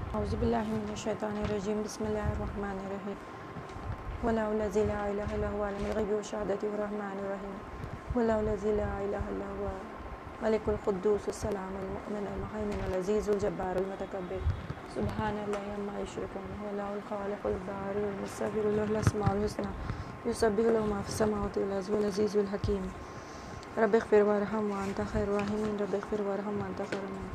اعوذ باللہ من الشیطان الرجیم بسم اللہ الرحمن الرحیم واللہ الذی لا الہ الا هو عالم الغیب والشہادۃ الرحمن الرحیم واللہ الذی لا الہ الا هو ملک القدوس السلام المؤمن المہیمن العزیز الجبار المتکبر سبحان اللہ عما یشرکون واللہ الخالق البارئ المصور له الاسماء الحسنى یسبح له ما فی السماوات والارض العزیز الحکیم رب اغفر وارحم وانت خیر الراحمین رب اغفر وارحم وانت خیر الراحمین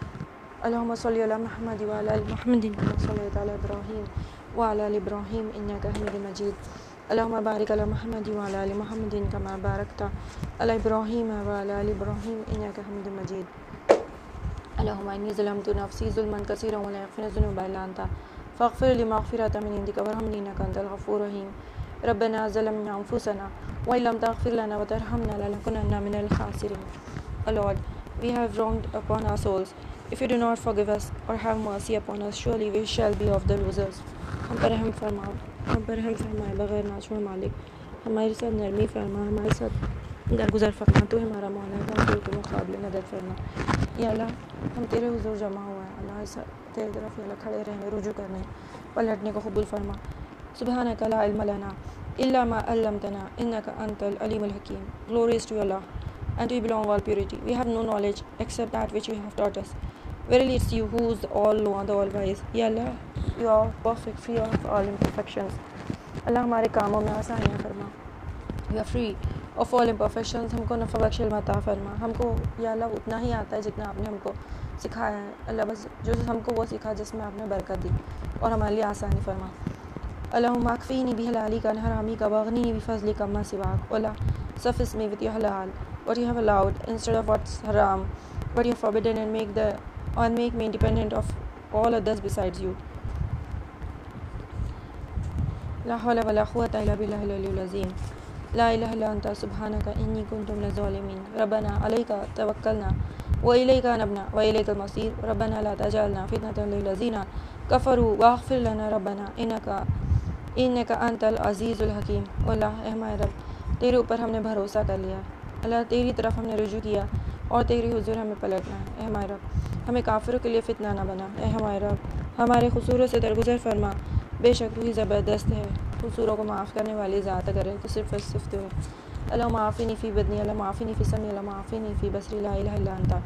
اللهم صل على محمد وعلى ال محمد كما صليت على ابراهيم وعلى ال ابراهيم انك حميد مجيد اللهم بارك على محمد وعلى ال محمد كما باركت على ابراهيم وعلى ال ابراهيم انك حميد مجيد اللهم اني ظلمت نفسي ظلما كثيرا ولا يغفر الذنوب الا انت فاغفر لي مغفرة من عندك وارحمني انك انت الغفور الرحيم ربنا ظلمنا انفسنا وان لم تغفر لنا وترحمنا لنكونن من الخاسرين. O Lord, we have wronged upon our souls. If you do not forgive us or have mercy upon us, surely we shall be of the losers. ہم پر رحم فرما، ہم پر رحم فرمائے بغیر ناچور مالک، ہمارے ساتھ نرمی فرما، ہمارے ساتھ درگزر فرما، تو ہمارا مولا ہے، ہم کے مقابلے مدد فرما. یا اللہ، ہم تیرے حضور جمع ہوا ہے، اللہ تیرے طرف یا اللہ کھڑے رہنے، رجوع کرنے، پلٹنے کو قبول فرما. سبحانک لا علم لنا الا ما علمتنا انک انت العلیم الحکیم. Glory is to Allah, and to you belong all purity. We have no knowledge except that which you have taught us. Verily it's you who is the all-knower, the all-wise. Ya Allah, you are perfect, free of all imperfections. اللہ ہمارے کاموں میں آسانیاں فرما. We are free of all imperfections. ہم کو نفع بخش علم عطا فرما. ہم کو یا اللہ اتنا ہی آتا ہے جتنا آپ نے ہم کو سکھایا ہے. اللہ بس جو ہم کو وہ سکھا جس میں آپ نے برکت دی اور ہمارے لیے آسانی فرما. اللہم اکفینی بحلالک عن حرامک واغنینی بفضلک عما سواک. Allah, suffice me with your halal, what you have allowed instead of what's haram, what you have forbidden, and make me independent of all others besides you. لا حول ولا قوة إلا بالله العلي العظيم. لا إله إلا أنت سبحانك إني كنت من الظالمين. ربنا عليك توكلنا وإليك أنبنا وإليك المصير. ربنا لا تجعلنا فتنة للذين كفروا واغفر لنا ربنا إنك أنت العزيز الحكيم. اللہ اے ہمارے رب، تیرے اوپر ہم نے بھروسہ کر لیا، اللہ تیری طرف ہم نے رجوع کیا اور تیری حضور ہمیں پلٹنا ہے. اے ہمارے رب، ہمیں کافروں کے لیے فتنہ نہ بنا. اے ہمارے رب، ہمارے قصوروں سے درگزر فرما. بے شک تو ہی زبردست ہے، قصوروں کو معاف کرنے والی ذات اگر ہے تو صرف تو ہے. اللہ معافینی فی بدنی، اللہ معافینی فی سمی، اللہ معافینی فی بصری. لا الہ الا انت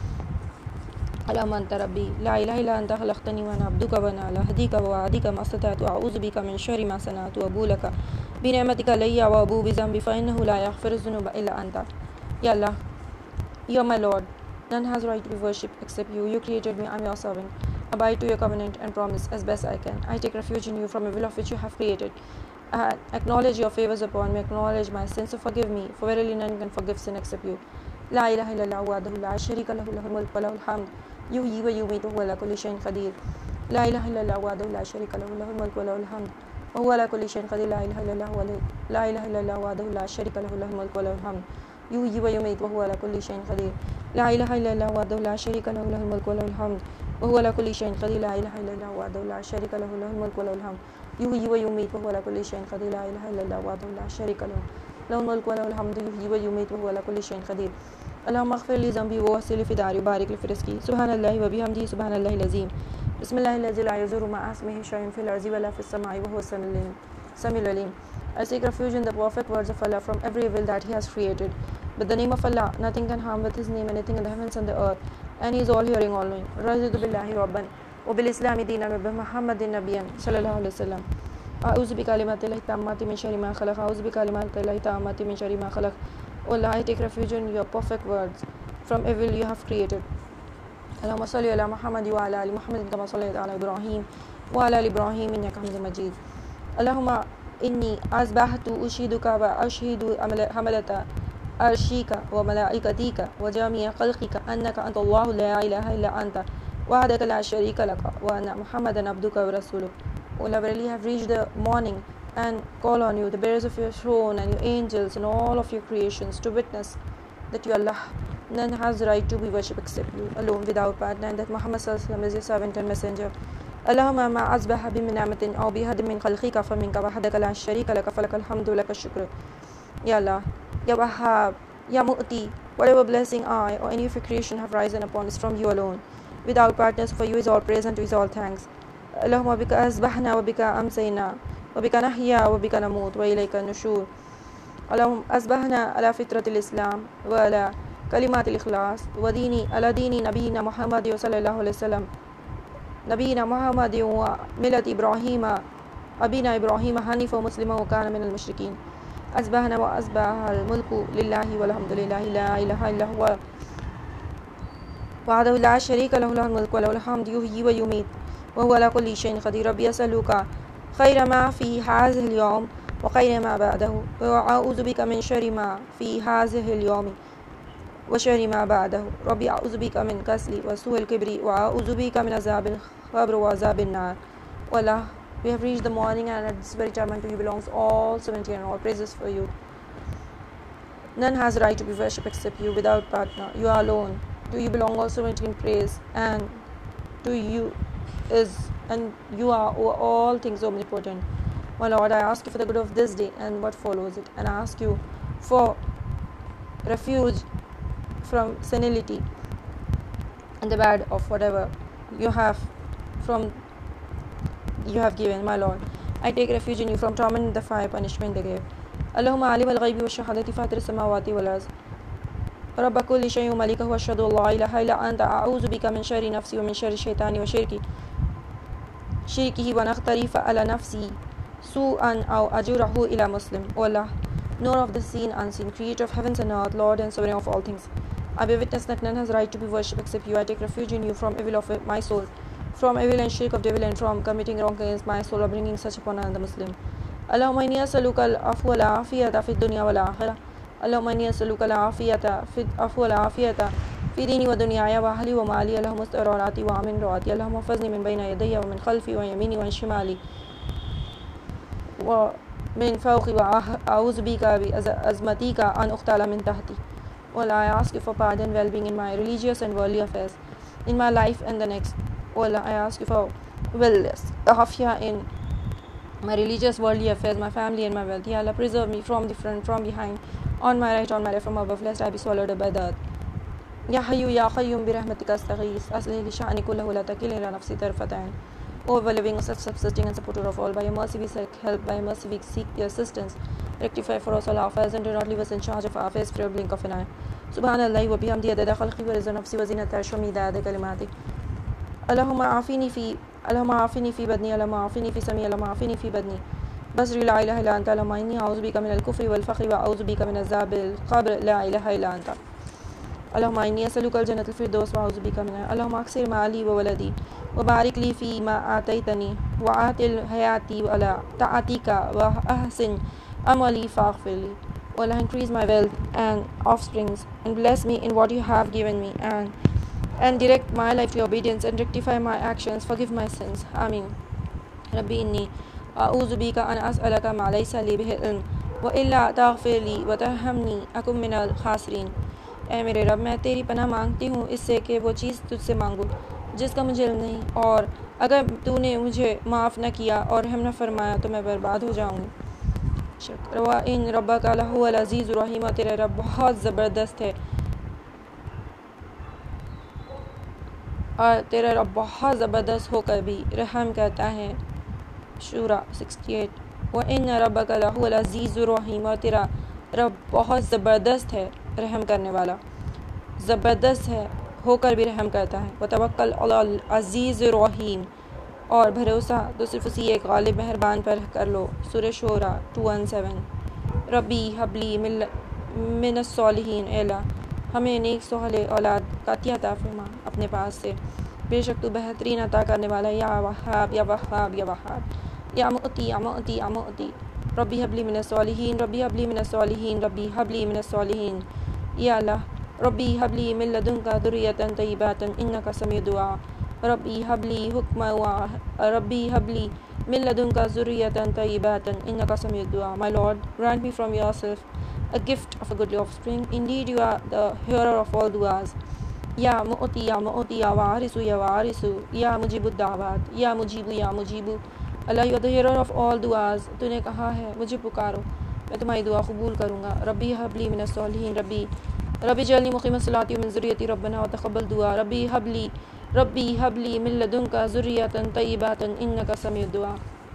اللہم انت ربی لا الہ الا انت خلقتنی وانا عبدک وانا علی عہدک ووعدک ما استطعت اعوذ بک من شر ما صنعت وابو لک بنعمتک علی وابو بذنبی فانہ لا یغفر الذنوب الا انت. یا اللہ, You are my Lord. None has right to be worshipped except you. You created me, I am your servant. Abide to your covenant and promise as best I can. I take refuge in you from evil of which you have created. Acknowledge your favors upon me. Acknowledge my sins, so forgive me. For verily none can forgive sin except you. La ilaha illallah wahdahu la sharika lahu, lahul mulku wa lahul hamd. Yuhyi wa yumiitu wa huwa ala kulli shay'in qadir. La ilaha illallah wahdahu la sharika lahu, lahul mulku wa lahul hamd. wa huwa ala kulli shay'in qadir. La ilaha illallah wahdahu la sharika lahu, lahul mulku wa lahul hamd. yuhyi wa yumiitu wa huwa ala kulli shay'in qadir. La ilaha illallah wahdahu la sharika lahu, lahul mulku wa lahul hamd. wa huwa ala kulli shay'in qadir. La ilaha illallah wahdahu la sharika lahu, lahul mulku wa lahul hamd. yuhyi wa yumiitu wa huwa ala kulli shay'in qadir. La ilaha illallah wahdahu la sharika lahu, lahul mulku wa lahul hamd. yuhyi wa yumiitu wa huwa ala kulli shay'in qadir. اللهم اغفر لي ذنبي ووسع لي في داري وبارك لي في رزقي. سبحان الله وبحمده سبحان الله العظيم. بسم الله الذي لا يضر مع اسمه شيء في الارض ولا في السماء وهو السميع العليم. I seek refuge in the perfect words of Allah from every evil that He has created. With the name of Allah, nothing can harm with His name anything in the heavens and the earth, and He is all hearing, all knowing. رضيت بالله ربا وبالإسلام دينا وبمحمد نبيا صلى الله عليه وسلم. أعوذ بكلمات الله التامات من شر ما خلق. أعوذ بكلمات الله التامات من شر ما خلق. Allah, I take refuge in your perfect words from evil you have created. اللهم صل على محمد وعلى آل محمد كما صليت على إبراهيم وعلى آل إبراهيم إنك حميد مجيد. اللهم إني أصبحت أشهدك وأشهد حملة عرشك وملائكتك وجميع خلقك أنك أنت الله لا إله إلا أنت وحدك لا شريك لك وأن محمدا عبدك ورسولك. Allah, verily have reached the morning and call on you, the bearers of your throne and your angels and all of your creations, to witness that you Allah, none has right to be worshipped except you alone without partner, and that Muhammad sallallahu alaihi wasallam is your servant and messenger. Allahumma ma azbaha bi ni'matin aw bi hadin min khalqika faminka wahdaka la sharika laka falakal hamdu laka shukr. Ya Allah, Ya Wahhab, Ya Mu'ti, whatever blessing I or any of your creation have risen upon is from you alone. without partners. For you is all praise and to is all thanks. Allahumma bika asbahna wa bika amsayna wa bika nahya wa bika namut wa ilayka nushur. Allahumma asbahna ala fitratil Islam wa ala kalimatil ikhlas wa dini ala dini nabiyina Muhammad sallallahu alaihi wasallam. نبينا محمد وملة إبراهيم أبينا إبراهيم حنيفا مسلما وكان من المشركين. أصبحنا وأصبح الملك لله والحمد لله لا إله إلا هو وحده لا شريك له له الملك وله الحمد يحيي ويميت وهو على كل شيء قدير. ربي أسألك خير ما في هذا اليوم وخير ما بعده وأعوذ بك من شر ما في هذا اليوم وشر ما بعده. ربي أعوذ بك من كسل وسوء الكبر وأعوذ بك من عذاب القبر وعذاب النار. Allah, we have reached the morning, and at this very time unto you belongs all sovereignty and all praises for you. None has right to be worshipped except you without partner. You are alone. To you belong all sovereignty and praise, and to you you are over all things omnipotent. My Lord, I ask you for the good of this day and what follows it, and I ask you for refuge from senility and the bad of whatever you have given. My Lord, I take refuge in you from torment and the fire punishment they gave. Allahumma alim al-ghaybi wa shahadati fatir as-samawati wal ard rabba kulli shay'in malikahu wa ashhadu an la ilaha illa anta a'udhu bika min sharri nafsi wa min sharri shaytani wa shirkihi wa naqtarifa ala nafsi su'an aw ajurahu ila muslim. O Allah, knower of the seen unseen, creator of heavens and earth, Lord and sovereign of all things, I bear witness that none has right to be worshipped except you. I take refuge in you from evil of my soul, from evil and shirk of devil, and from committing wrong against my soul or bringing such upon another Muslim. Allahumma inni as'aluka al-afwa wal afiyata fid dunya wal akhirah. Allahumma inni as'aluka al-afiyata fid afwa wal afiyata fi dini wa dunyaya wa ahli wa mali. Allahumma astur awrati wa amin rawati. Allahumma fazni min bayna yadayya wa min khalfi wa yamini wa shimali wa min fawqi wa a'udhu bika bi azmatika an uqtala min tahti. Allah, I ask you for pardon and well-being in my religious and worldly affairs, in my life and the next. Allah, I ask you for wellness, afia in my religious, worldly affairs, my family and my wealth. Ya Allah, preserve me from the front, from behind, on my right, on my left, from above, lest I be swallowed up by the earth. Ya Hayyu Ya Qayyum bi rahmatika astaghith, aslih li sha'ni kullahu la takilni ila nafsi tarfata ayn. O ever-living, self-subsisting and supporter of all, by your mercy we seek help, by your mercy we seek your assistance. Rectify for us all our affairs and do not leave us in charge of our affairs for a blink of an eye. Subhanallah wa bihamdihi adada khalqi wa rizqa nafsi wa zinata arshi wa midada kalimati. Allahumma afini fi badni, Allahumma afini fi sami, Allahumma afini fi badni. Basri la ilaha illa anta, Allahumma inni a'udhu bika min al-kufri wal fakhri wa a'udhu bika min azab al-qabr la ilaha illa anta. Allahumma inni as'aluka al-jannata al-firdaus wa a'udhu bika minha. Allahumma aksir ma'ali wa waladi wa barik li fi ma ataytani wa atil hayati wa ala ta'atika wa ahsin amali faghfirli. Allah, increase my wealth and offsprings and bless me in what you have given me, and direct my life to your obedience and rectify my actions. Forgive my sins. Ameen. Rabbi inni a'udhu bika an as'alaka ma laysa li bihi ilm wa illa taghfir li wa tarhamni akum min al-khasirin. اے میرے رب، میں تیری پناہ مانگتی ہوں اس سے کہ وہ چیز تجھ سے مانگوں جس کا مجھے علم نہیں، اور اگر تو نے مجھے معاف نہ کیا اور رحم نہ فرمایا تو میں برباد ہو جاؤں گی. ان ربک لہو العزیز الرحیم، تیرا رب بہت زبردست ہے اور تیرا رب بہت زبردست ہو کر بھی رحم کرتا ہے. شورا 68. وَإِنَّ رَبَّكَ لَهُوَ الْعَزِيزُ الرَّحِيمُ، اور تیرا رب بہت زبردست ہے، رحم کرنے والا، زبردست ہے ہو کر بھی رحم کرتا ہے. وَتَوَكَّلْ عَلَى الْعَزِيزِ الرَّحِيمِ، اور بھروسہ تو صرف اسی ایک غالب مہربان پر کر لو. سورہ شورا 217. ربی حبلی من الصالحین، اے اللہ ہمیں نیک صالح اولاد کا عطیہ عطا فرما اپنے پاس سے، بے شک تو بہترین عطا کرنے والا. یا وہاب یا وہاب یا وہاب، یا مؤتی یا مؤتی یا مؤتی. ربی حبلی من الصالحین، ربی حبلی من الصالحین، ربی حبلی من الصالحین. یا اللہ ربی حبلی من لدنک ذریۃ طیبۃ انک سمیع دعا. ربی حبلی حکما ربی حبلی من لدنک ذریۃ طیبۃ انک سمیع دعا. My Lord, grant me from yourself a gift of a goodly offspring. Indeed, you are the hearer of all du'as. یا مؤتی یا مؤتی یا وارثو یا وارثو، یا مجیب الدعوات یا مجیبو یا مجیبو. اللہ، you are the hearer of all du'as. تو نے کہا ہے مجھے پکارو میں تمہاری دعا قبول کروں گا. ربی حبلی من الصالحین، ربی جعلنی مقیم الصلاۃ ومن ذریتی ربنا وتقبل دعا. ربی حبلی ربی ہب لی من لدنک ذریۃ طیبۃ انک سمیع الدعاء۔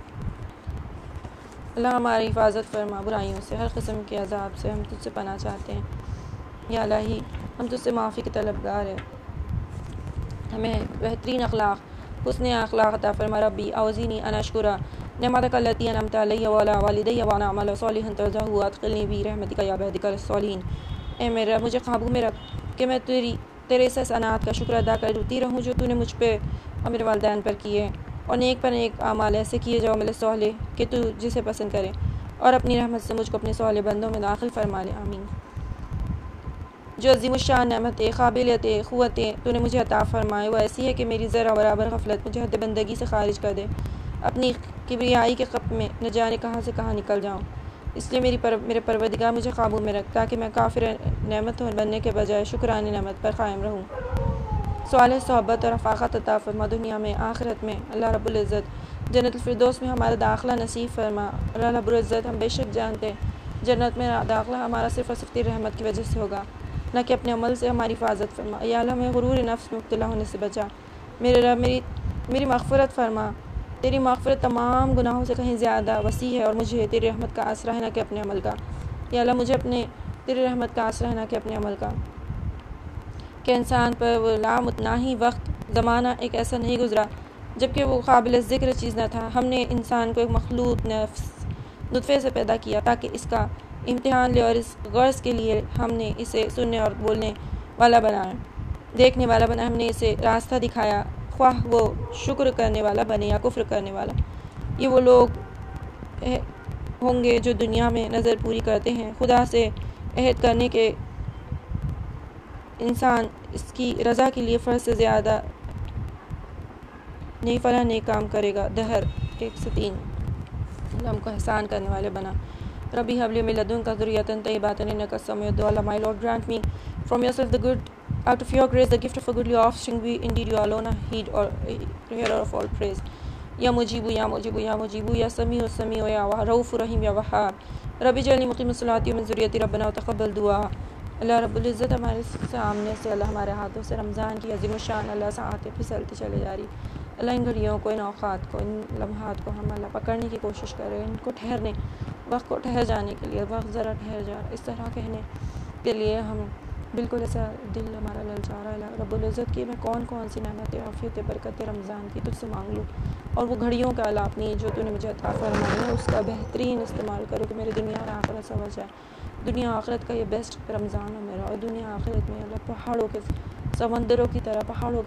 اللہ ہماری حفاظت فرما برائیوں سے، ہر قسم کے عذاب سے ہم تجھ سے پناہ چاہتے ہیں۔ یا الہی ہم تجھ سے معافی کے طلبگار ہیں، ہمیں بہترین اخلاق، حسن اخلاق عطا فرما۔ ربی اوزینی ان اشکر نعمتک التی انعمت علی وعلی والدی وان اعمل صالحا ترضاه وادخلنی فی رحمتک یا عبادک الصالحین۔ اے میرے رب مجھے قابو میں رکھ کہ میں تیرے اس احسانات کا شکر ادا کرتی رہوں جو تو نے مجھ پہ اور میرے والدین پر کیے، اور نیک پر نیک اعمال ایسے کیے جو عمل صالح کہ تو جسے پسند کرے، اور اپنی رحمت سے مجھ کو اپنے صالح بندوں میں داخل فرما لے، آمین۔ جو عظیم الشان نعمتیں، قابلیتیں، قوتیں تو نے مجھے عطا فرمائے وہ ایسی ہے کہ میری ذرہ برابر غفلت مجھے حد بندگی سے خارج کر دے، اپنی کبریائی کے خپ میں نہ جانے کہاں سے کہاں نکل جاؤں۔ اس لیے میرے پروردگار مجھے قابو میں رکھ تاکہ میں کافر نعمت بننے کے بجائے شکرانِ نعمت پر قائم رہوں۔ صالح صحبت اور رفاقت عطا فرما دنیا میں آخرت میں، اللہ رب العزت جنت الفردوس میں ہمارا داخلہ نصیب فرما۔ اللہ رب العزت ہم بے شک جانتے ہیں جنت میں داخلہ ہمارا صرف اور صرف تیری رحمت کی وجہ سے ہوگا، نہ کہ اپنے عمل سے۔ ہماری حفاظت فرما یا اللہ، ہمیں غرور نفس میں مبتلا ہونے سے بچا۔ میرے رب میری مغفرت فرما، تیری مغفرت تمام گناہوں سے کہیں زیادہ وسیع ہے، اور مجھے تیری رحمت کا آسرا ہے نہ کہ اپنے عمل کا۔ یا اللہ مجھے تیری رحمت کا آسرا ہے نہ کہ اپنے عمل کا، کہ انسان پر وہ لامتناہی وقت زمانہ ایک ایسا نہیں گزرا جبکہ وہ قابل ذکر چیز نہ تھا۔ ہم نے انسان کو ایک مخلوط نطفے سے پیدا کیا تاکہ اس کا امتحان لے، اور اس غرض کے لیے ہم نے اسے سننے اور بولنے والا بنایا، دیکھنے والا بنا۔ ہم نے اسے راستہ دکھایا، خواہ وہ شکر کرنے والا بنے یا کفر کرنے والا۔ یہ وہ لوگ ہوں گے جو دنیا میں نظر پوری کرتے ہیں خدا سے عہد کرنے کے، انسان اس کی رضا کے لیے فرض سے زیادہ نہیں فلاں نیک کام کرے گا۔ دہر 103۔ اللہ ہم کو احسان کرنے والے بنا۔ ربی حب لی من لدنک ذریۃ طیبۃ انک سمیع الدعاء۔ My Lord, grant me from yourself the good, out of your grace the gift of a goodly offspring. We indeed you alone are hearer of all praise. یا مجیبو یا مجیبو یا مجیبو یا سمیع السمیع یا رؤوف رحیم یا وہاب۔ رب اجعلنی مقیم الصلاۃ ومن ذریتی ربنا وتقبل دعا۔ اللہ رب العزت ہمارے سامنے سے، اللہ ہمارے ہاتھوں سے رمضان کی عظیم الشان اللہ ساعتیں پھسلتی چلے جا رہی۔ اللہ ان گھڑیوں کو، ان اوقات کو، ان لمحات کو ہم اللہ پکڑنے کی کوشش کریں، ان کو ٹھہرنے، وقت کو ٹھہر جانے کے لیے، وقت ذرا ٹھہر جا، اس طرح کہنے کے لیے ہم بالکل ایسا دل ہمارا للچا رہا ہے اللہ رب العزت کی میں کون کون سی نعمتیں، عافیتیں، برکتیں رمضان کی تجھ سے مانگ لوں، اور وہ گھڑیوں کا اللہ اپنی جو تو نے مجھے عطا فرمائی ہے اس کا بہترین استعمال کرو کہ میری دنیا اور آخرت سمجھ جائے۔ دنیا آخرت کا یہ بیسٹ رمضان ہو میرا، اور دنیا آخرت میں اللہ پہاڑوں کے سمندروں کی طرح، پہاڑوں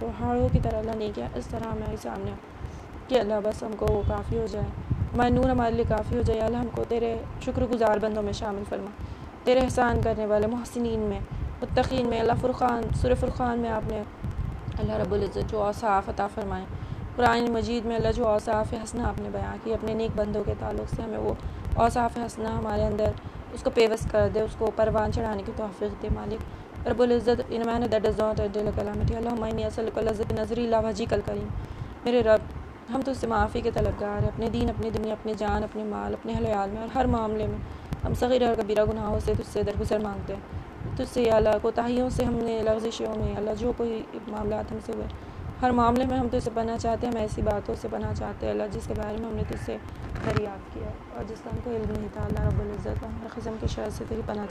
کی طرح اللہ نہیں کیا اس طرح ہمارے سامنے کہ اللہ بس ہم کو وہ کافی ہو جائے، ہمارے نور ہمارے لیے کافی ہو جائے۔ اللہ ہم کو تیرے شکر گزار بندوں میں شامل فرما، تیرے احسان کرنے والے محسنین میں، متقین میں۔ اللہ سورہ فرقان میں آپ نے اللہ رب العزت جو اوصاف عطا فرمائے، قرآن مجید میں اللہ جو اوصاف حسنہ آپ نے بیان کی اپنے نیک بندوں کے تعلق سے، ہمیں وہ اوصاف حسنہ ہمارے اندر اس کو پیوست کر دے، اس کو پروان چڑھانے کی توفیق دے مالک رب العزت۔ in a manner that does not add calamity. اللہم انی اسألک لذت نظری الی وجہک الکریم۔ میرے رب ہم تجھ سے معافی کے طلبگار ہیں، اپنے دین، اپنی دنیا، اپنے جان، اپنے مال، اپنے اہل و عیال میں، اور ہر معاملے میں ہم صغیرہ اور کبیرہ گناہوں سے تجھ سے درگزر مانگتے ہیں۔ تجھ سے یا اللہ کوتاہیوں سے، ہم نے لغزشوں میں اللہ جو کوئی معاملات ہم سے ہوئے، ہر معاملے میں ہم تجھ سے پناہ چاہتے ہیں۔ ہم ایسی باتوں سے پناہ چاہتے ہیں اللہ جس کے بارے میں ہم نے تجھ سے دریافت کیا اور جس کا ہم کو علم نہیں تھا۔ اللہ رب العزت ہم ہر قسم کے شر سے تیری پناہ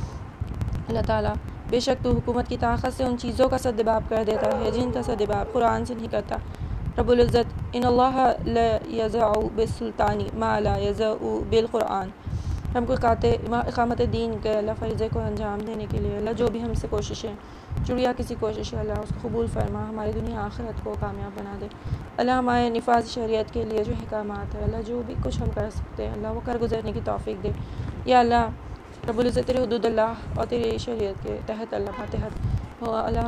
چاہتے۔ اللہ تعالیٰ بے شک تو حکومت کی طاقت سے ان چیزوں کا سدباب کر دیتا ہے جن کا سدباب قرآن سے نہیں کرتا۔ رب العزت ان اللہ لا یضع بالسلطان ما لا یضع بالقرآن۔ ہم کو اقامت دین کے اللہ فریضے کو انجام دینے کے لیے اللہ جو بھی ہم سے کوششیں چڑیا کسی کوشش ہے اللہ اس کو قبول فرما، ہماری دنیا آخرت کو کامیاب بنا دے۔ اللہ ہمارے نفاذ شریعت کے لیے جو حکامات ہے اللہ جو بھی کچھ ہم کر سکتے ہیں اللہ وہ کر گزرنے کی توفیق دے۔ یا اللہ رب العزت تیرے حدود اللہ اور تیری شریعت کے تحت اللہ ماتحت ہو، اللہ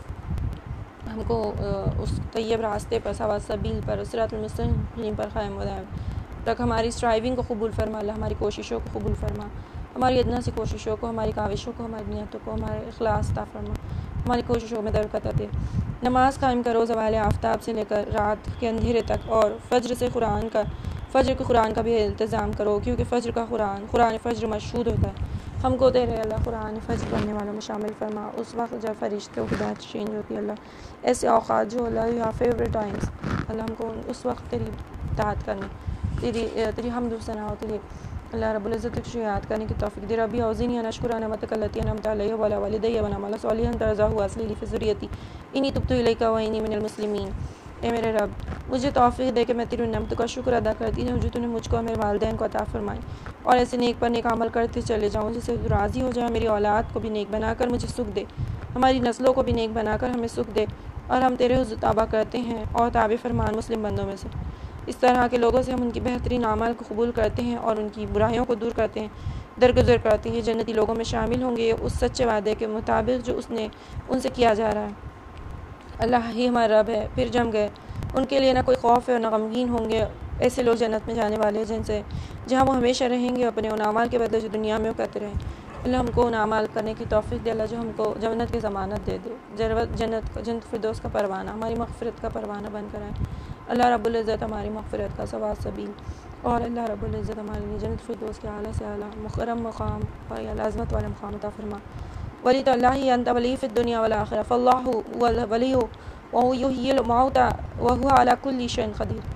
ہم کو اس طیب راستے پر، سوا سبیل پر، صراط المستقیم پر قائم تک ہماری اسٹرائیونگ کو قبول فرما، اللہ ہماری کوششوں کو قبول فرما، ہماری ادنا سی کوششوں کو، ہماری کاوشوں کو، ہماری نیتوں کو، ہمارے اخلاص عطا فرما، ہماری کوششوں میں برکت دے۔ نماز قائم کرو زوال آفتاب سے لے کر رات کے اندھیرے تک، اور فجر کے قرآن کا بھی التزام کرو کیونکہ فجر کا قرآن فجر مشہود ہوتا ہے۔ ہم کو تیرے اللہ قرآن فجر پڑھنے والوں میں شامل فرما، اس وقت جب فرشتوں کی بات چینج ہوتی ہے اللہ، ایسے اوقات جو اللہ یا فیوریٹ ٹائمس، اللہ ہم کو اس وقت تیری اطاعت کرنے، تیری حمد و ثنا، تیری اللہ رب العزت کو یاد کرنے کی توفیق دے۔ ربی اوزینی ان اشکر نعمتک التی انعمت علی وعلی والدی وان اعمل صالحا ترضاه واصلح لي في ذریتی انی تبت الیک وانی من المسلمین۔ اے میرے رب، مجھے توفیق دے کہ میں تیری نعمت کا شکر ادا کرتی ہوں جو تو نے مجھ کو اور میرے والدین کو عطا فرمائی، اور ایسے نیک پر نیک عمل کرتے چلے جاؤں جس سے تو راضی ہو جائے۔ میری اولاد کو بھی نیک بنا کر مجھے سکھ دے، ہماری نسلوں کو بھی نیک بنا کر ہمیں سکھ دے، اور ہم تیرے حضور تابع کرتے ہیں اور تابع فرمان مسلم بندوں میں سے۔ اس طرح کے لوگوں سے ہم ان کی بہترین اعمال کو قبول کرتے ہیں اور ان کی برائیوں کو دور کرتے ہیں، درگزر کرتے ہیں۔ جنتی لوگوں میں شامل ہوں گے اس سچے وعدے کے مطابق جو اس نے ان سے کیا جا رہا ہے۔ اللہ ہی ہمارا رب ہے، پھر جم گئے، ان کے لیے نہ کوئی خوف ہے اور نہ غمگین ہوں گے۔ ایسے لوگ جنت میں جانے والے ہیں جہاں وہ ہمیشہ رہیں گے، اپنے ان اعمال کے بدلے جو دنیا میں وہ کرتے رہیں۔ اللہ ہم کو ان اعمال کرنے کی توفیق دے، اللہ جو ہم کو جنت کی ضمانت دے دے، جنت فردوس کا پروانہ، ہماری مغفرت کا پروانہ بن کر آئے۔ اللہ رب العزت ہماری مغفرت کا ثواب سبیل، اور اللہ رب العزت ہمارے لیے جنت فردوس کے اعلیٰ سے اعلیٰ مکرم مقام اور عظمت والے مقام عطا فرما۔ ولی تو اللہ ہی انت ولی فی الدنیا والآخرہ فاللہ هو الولی وهو یحیی الموتى وهو علی کل شیء قدیر۔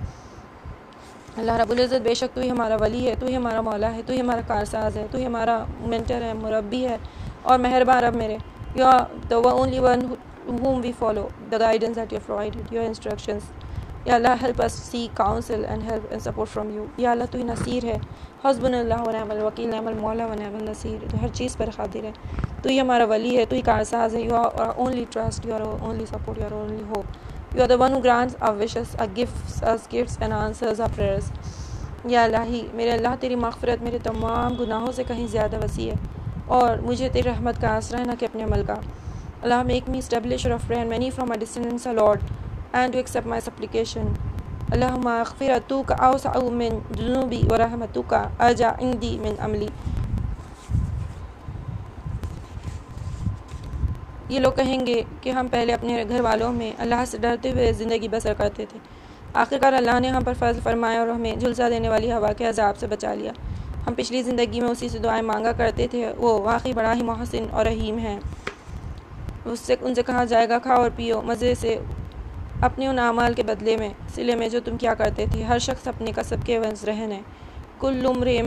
اللہ رب العزت بے شک تو ہی ہمارا ولی ہے، تو ہی ہمارا مولا ہے، تو ہی ہمارا کارساز ہے، تو ہی ہمارا مینٹر ہے، مربی ہے اور مہربان رب میرے۔ You are the only one whom we follow, the guidance that you have provided, your instructions. یا اللہ help us seek counsel and help and support from you. یا اللہ تو ہی نصیر ہے، حسبنا اللہ ونعم الوکیل، نعم المولا ونعم النصیر، تو ہر چیز پر قادر ہے، تو ہی ہمارا ولی ہے، تو ہی کارساز ہے۔ You are our only trust, you are our only support, you are our only hope. You are the one who grants our wishes, gives us gifts and answers our prayers. یا الہی میرے اللہ، تیری مغفرت میرے تمام گناہوں سے کہیں زیادہ وسیع ہے، اور مجھے تیری رحمت کا آسرا ہے نہ کہ اپنے عمل کا۔ اللہ make me establisher of prayer and many from my descendants, O Lord, and to accept my supplication. اللہم اغفرتک اوسع من ذنوبی ورحمتک ارجع عندی من عملی۔ یہ لوگ کہیں گے کہ ہم پہلے اپنے گھر والوں میں اللہ سے ڈرتے ہوئے زندگی بسر کرتے تھے، آخرکار اللہ نے ہم پر فضل فرمایا اور ہمیں جھلسا دینے والی ہوا کے عذاب سے بچا لیا۔ ہم پچھلی زندگی میں اسی سے دعائیں مانگا کرتے تھے، وہ واقعی بڑا ہی محسن اور رحیم ہے۔ ان سے کہا جائے گا کھاؤ اور پیو مزے سے اپنے ان اعمال کے بدلے میں، صلے میں جو تم کیا کرتے تھے۔ ہر شخص اپنے کسب کے عوض رہن ہے۔ کل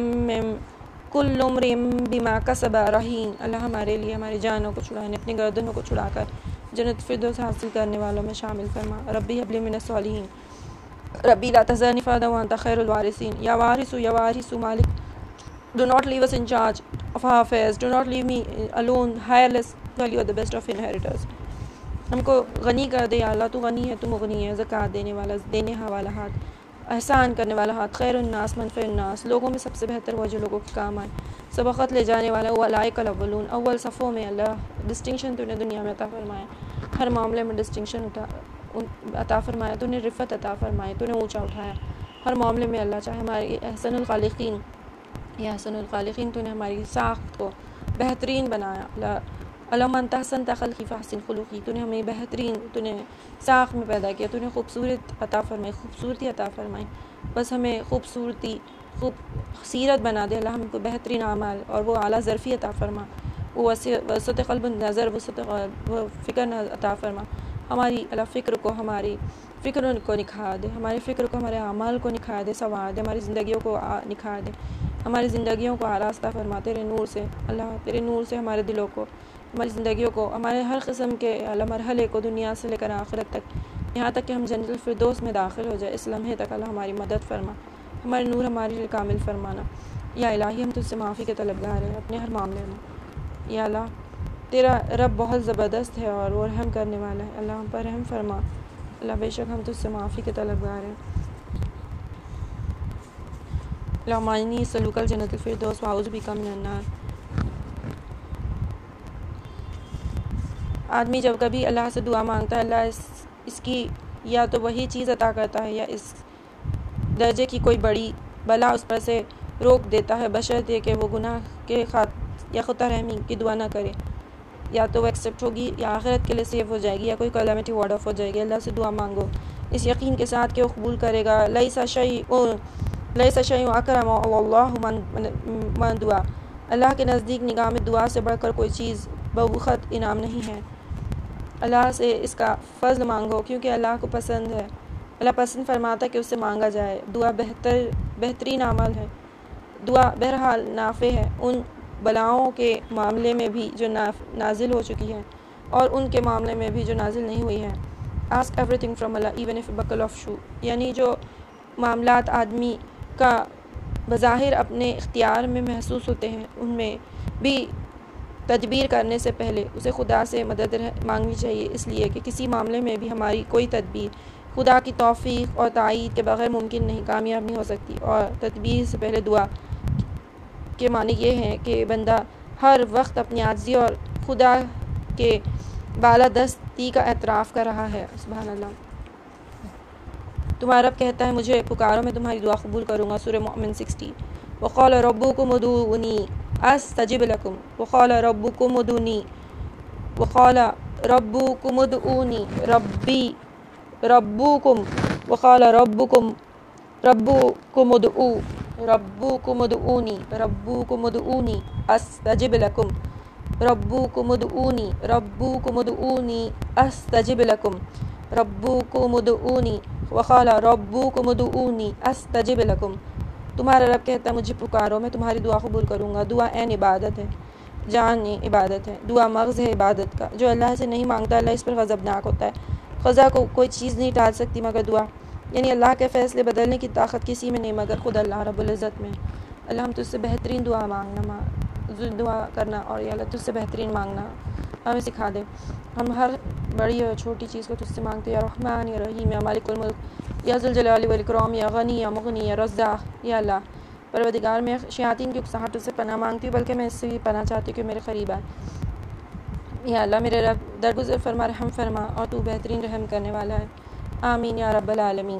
امرئ بما کسب رہین۔ اللہ ہمارے لیے ہماری جانوں کو چھڑانے، اپنی گردنوں کو چھڑا کر جنت فردوس حاصل کرنے والوں میں شامل فرما۔ ربی ہب لی من الصالحین، ربی لا تذرنی فردا وانت خیر الوارثین۔ یا وارث مالک، do not leave us in charge of our affairs, do not leave me alone hireless while you are the best of inheritors۔ ہم کو غنی کر دے یا اللہ، تو غنی ہے، تو مغنی ہے، زکوٰۃ دینے والا، دینے والا ہاتھ، احسان کرنے والا ہاتھ، خیر الناس منفع الناس، لوگوں میں سب سے بہتر وہ جو لوگوں کے کام آئے، سبقت لے جانے والا، اولئک الاولون، اول صفوں میں۔ اللہ ڈسٹنکشن تو نے دنیا میں عطا فرمایا، ہر معاملے میں ڈسٹنکشن عطا فرمایا، تو نے رفت عطا فرمائی، تو نے اونچا اٹھایا ہر معاملے میں۔ اللہ چاہے ہماری احسن الخالقین، یا احسن الخالقین، تو نے ہماری ساخت کو بہترین بنایا۔ اللہم انت احسنت خلقی فاحسن خلقی، تو نے ہمیں بہترین، تو نے ساخت میں پیدا کیا، تو نے خوبصورت عطا فرمائی، خوبصورتی عطا فرمائی، بس ہمیں خوب سیرت بنا دے اللہ، ہم کو بہترین اعمال اور وہ اعلیٰ ظرفی عطا فرما، وہ وسط قلب نظر، وہ فکر عطا فرما، ہماری اللہ فکر کو نکھار دے، ہمارے فکر کو، ہمارے اعمال کو نکھار دے، سنوار دے، ہماری زندگیوں کو نکھار دے، ہماری زندگیوں کو آراستہ فرما تیرے نور سے اللہ، تیرے نور سے ہمارے دلوں کو، ہماری زندگیوں کو، ہمارے ہر قسم کے مرحلے کو، دنیا سے لے کر آخرت تک، یہاں تک کہ ہم جنت الفردوس میں داخل ہو جائے، اس لمحے تک اللہ ہماری مدد فرما، ہمارے نور ہمارے لیے کامل فرمانا۔ یا الہی ہم تجھ سے معافی کے طلبگار ہیں اپنے ہر معاملے میں۔ یا اللہ تیرا رب بہت زبردست ہے اور وہ رحم کرنے والا ہے، اللہ ہم پر رحم فرما۔ اللہ بے شک ہم تجھ سے معافی کے طلبگار ہیں۔ اللہم انی اسألک الجنۃ الفردوس واعوذ بک من النار۔ آدمی جب کبھی اللہ سے دعا مانگتا ہے، اللہ اس کی یا تو وہی چیز عطا کرتا ہے یا اس درجے کی کوئی بڑی بلا اس پر سے روک دیتا ہے، بشرطے کہ وہ گناہ کے یا خطا رحمی کی دعا نہ کرے، یا تو وہ ایکسیپٹ ہوگی یا آخرت کے لیے سیو ہو جائے گی یا کوئی کلیمٹی وارڈ آف ہو جائے گی۔ اللہ سے دعا مانگو اس یقین کے ساتھ کہ وہ قبول کرے گا۔ لیس شیء اکرم واللہ من دعا، اللہ کے نزدیک نگاہ میں دعا سے بڑھ کر کوئی چیز بوقت انعام نہیں ہے۔ اللہ سے اس کا فضل مانگو کیونکہ اللہ کو پسند ہے۔ اللہ پسند فرماتا ہے کہ اس سے مانگا جائے۔ دعا بہترین عمل ہے۔ دعا بہرحال نافع ہے ان بلاؤں کے معاملے میں بھی جو نازل ہو چکی ہیں اور ان کے معاملے میں بھی جو نازل نہیں ہوئی ہیں۔ Ask everything from Allah even if a buckle of shoe، یعنی جو معاملات آدمی کا بظاہر اپنے اختیار میں محسوس ہوتے ہیں ان میں بھی تدبیر کرنے سے پہلے اسے خدا سے مدد مانگنی چاہیے، اس لیے کہ کسی معاملے میں بھی ہماری کوئی تدبیر خدا کی توفیق اور تائید کے بغیر ممکن نہیں، کامیاب نہیں ہو سکتی۔ اور تدبیر سے پہلے دعا کے معنی یہ ہے کہ بندہ ہر وقت اپنی عاجزی اور خدا کے بالادستی کا اعتراف کر رہا ہے۔ سبحان اللہ۔ تمہارا رب کہتا ہے مجھے پکارو میں تمہاری دعا قبول کروں گا۔ سورہ مومن 60۔ وقال ربکم ادعونی استجب لکم، وقال ربکم ادعونی، وقال ربکم ادعونی ربکم، وقال ربکم ادعونی استجب لکم، ربکم ادعونی استجب لکم، ربکم ادعونی، وقال ربکم ادعونی استجب لکم۔ تمہارا رب کہتا ہے مجھے پکارو میں تمہاری دعا قبول کروں گا۔ دعا عین عبادت ہے، جان عبادت ہے۔ دعا مغز ہے عبادت کا۔ جو اللہ سے نہیں مانگتا اللہ اس پر غضبناک ہوتا ہے۔ قضا کو کوئی چیز نہیں ٹال سکتی مگر دعا، یعنی اللہ کے فیصلے بدلنے کی طاقت کسی میں نہیں مگر خود اللہ رب العزت میں۔ اللہ ہم تجھ سے بہترین دعا مانگنا، دعا کرنا اور یا اللہ تجھ سے بہترین مانگنا ہمیں سکھا دے۔ ہم ہر بڑی اور چھوٹی چیز کو تجھ سے مانگتے ہیں، یا رحمان یا رحیم یا مالک الملک یا ذوالجلال والاکرام یا غنی یا مغنی یا رزاق۔ یا اللہ پروردگار، میں شیاطین کی اکساہٹ سے پناہ مانگتی ہوں، بلکہ میں اس سے بھی پناہ چاہتی ہوں کہ میرے قریب آئے۔ یا اللہ میرے رب درگزر فرما، رحم فرما، اور تو بہترین رحم کرنے والا ہے۔ آمین یا رب العالمین۔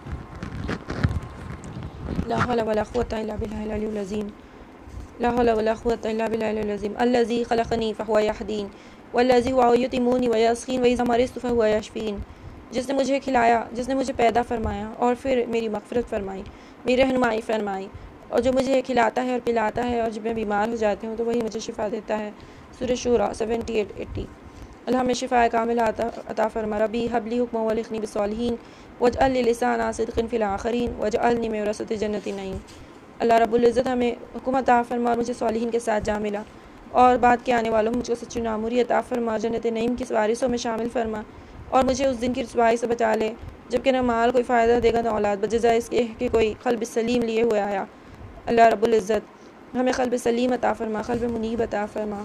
لا حول ولا قوة الا بالله العلی العظیم، لا حول ولا قوة الا بالله العلی العظیم۔ الذی خلقنی فهو یهدین والذی هو یطعمنی ویسقین واذا مرضت فهو یشفین۔ جس نے مجھے کھلایا، جس نے مجھے پیدا فرمایا اور پھر میری مغفرت فرمائی، میری رہنمائی فرمائی، اور جو مجھے کھلاتا ہے اور پلاتا ہے، اور جب میں بیمار ہو جاتی ہوں تو وہی مجھے شفا دیتا ہے۔ سورہ شورى 78-80۔ اللہ ہمیں شفا کاملہ عطا فرما۔ ربی حب لی حکما والحقنی بالصالحین واجعل لی لسان صدق فی الآخرین واجعلنی من ورثۃ جنۃ النعیم۔ اللہ رب العزت ہمیں حکم عطا فرما اور مجھے صالحین کے ساتھ جا ملا، اور بعد کے آنے والوں مجھ کو سچی ناموری عطا فرما، جنت نعیم کی وارثوں میں شامل فرما، اور مجھے اس دن کی رسوائی سے بچا لے جبکہ نہ مال کوئی فائدہ دے گا نہ اولاد، بجزائے اس کے کہ کوئی قلب سلیم لیے ہوئے آیا۔ اللہ رب العزت ہمیں قلب سلیم عطا فرما، قلب منیب عطا فرما۔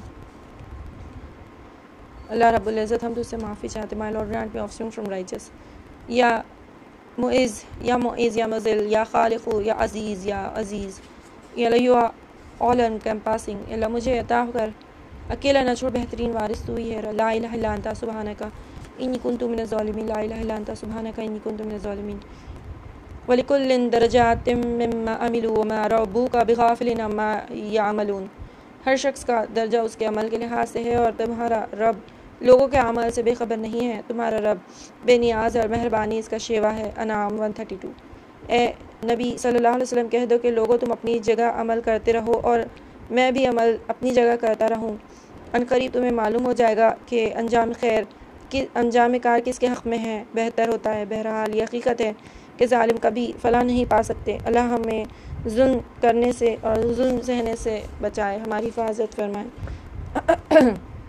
اللہ رب العزت ہم تجھ سے معافی چاہتے۔ My Lord grant me offspring from righteous۔ یا معز یا مذل یا خالق یا عزیز یا عزیز، یا اللہ you are all encompassing۔ اللہ مجھے عطا کر، اکیلا نہ چھوڑ، بہترین وارث تو ہی ہے۔ لا الہ الا انت سبحانک انی کنت من الظالمین، لا الہ الا انت سبحانک انی کنت من الظالمین۔ وَلِكُلٍّ دَرَجَاتٍ مِّمَّا عَمِلُوا وَمَا رَبُّكَ بِغَافِلٍ عَمَّا يَعْمَلُونَ۔ ہر شخص کا درجہ اس کے عمل کے لحاظ سے ہے، اور تمہارا رب لوگوں کے عمل سے بے خبر نہیں ہے۔ تمہارا رب بے نیاز اور مہربانی اس کا شیوا ہے۔ انعام 132۔ اے نبی صلی اللہ علیہ وسلم کہہ دو کہ لوگوں تم اپنی جگہ عمل کرتے رہو اور میں بھی عمل اپنی جگہ کرتا رہوں، عنقریب تمہیں معلوم ہو جائے گا کہ انجام کار کس کے حق میں ہے، بہتر ہوتا ہے۔ بہرحال یہ حقیقت ہے کہ ظالم کبھی فلاح نہیں پا سکتے۔ اللہ ہمیں ظلم کرنے سے اور ظلم سہنے سے بچائے، ہماری حفاظت فرمائے۔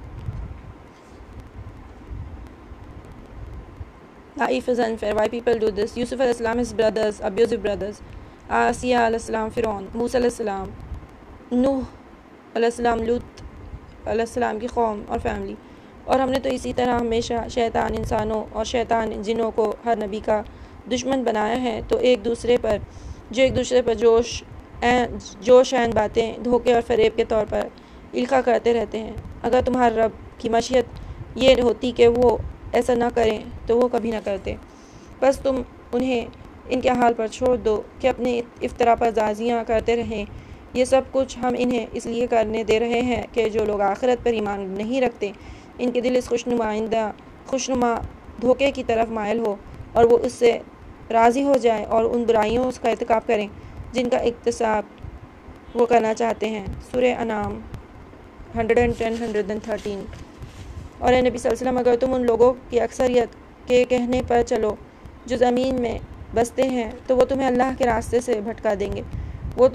Life is unfair. Why people do this? Yusuf علیہ السلام, his brothers, abusive brothers. Asiya علیہ السلام, فرعون. موسیٰ علیہ السلام, نوح علیہ السلام, لوط علیہ السلام کی قوم اور فیملی. اور ہم نے تو اسی طرح ہمیشہ شیطان انسانوں اور شیطان جنوں کو ہر نبی کا دشمن بنایا ہے، تو ایک دوسرے پر جوش عین باتیں دھوکے اور فریب کے طور پر القاء کرتے رہتے ہیں۔ اگر تمہارے رب کی مشیت یہ ہوتی کہ وہ ایسا نہ کریں تو وہ کبھی نہ کرتے، بس تم انہیں ان کے حال پر چھوڑ دو کہ اپنے افطرا پر زازیاں کرتے رہیں۔ یہ سب کچھ ہم انہیں اس لیے کرنے دے رہے ہیں کہ جو لوگ آخرت پر ایمان نہیں رکھتے ان کے دل اس خوشنما دھوکے کی طرف مائل ہو اور وہ اس سے راضی ہو جائیں اور ان برائیوں کا ارتکاب کریں جن کا اکتساب وہ کرنا چاہتے ہیں۔ سورہ انعام 110-113۔ اور اے نبی صلی اللہ علیہ وسلم، اگر تم ان لوگوں کی اکثریت کے کہنے پر چلو جو زمین میں بستے ہیں تو وہ تمہیں اللہ کے راستے سے بھٹکا دیں گے۔ وہ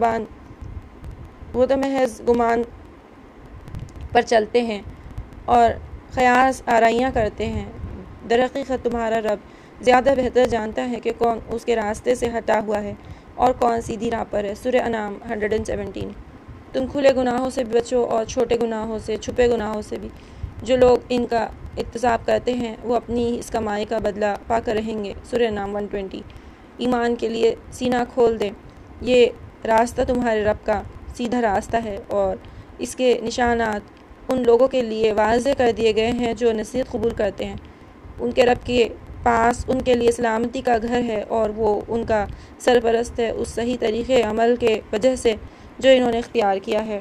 تو محض گمان پر چلتے ہیں اور خیاس آرائیاں کرتے ہیں۔ در حقیقت تمہارا رب زیادہ بہتر جانتا ہے کہ کون اس کے راستے سے ہٹا ہوا ہے اور کون سیدھی راہ پر ہے۔ سورہ انعام 117۔ تم کھلے گناہوں سے بھی بچو اور چھوٹے گناہوں سے، چھپے گناہوں سے بھی۔ جو لوگ ان کا احتساب کرتے ہیں وہ اپنی اس کمائی کا بدلہ پا کر رہیں گے۔ سورہ انعام 120۔ ایمان کے لیے سینہ کھول دیں، یہ راستہ تمہارے رب کا سیدھا راستہ ہے، اور اس کے نشانات ان لوگوں کے لیے واضح کر دیے گئے ہیں جو نصیحت قبول کرتے ہیں۔ ان کے رب کے پاس ان کے لیے سلامتی کا گھر ہے اور وہ ان کا سرپرست ہے اس صحیح طریقے عمل کے وجہ سے جو انہوں نے اختیار کیا ہے۔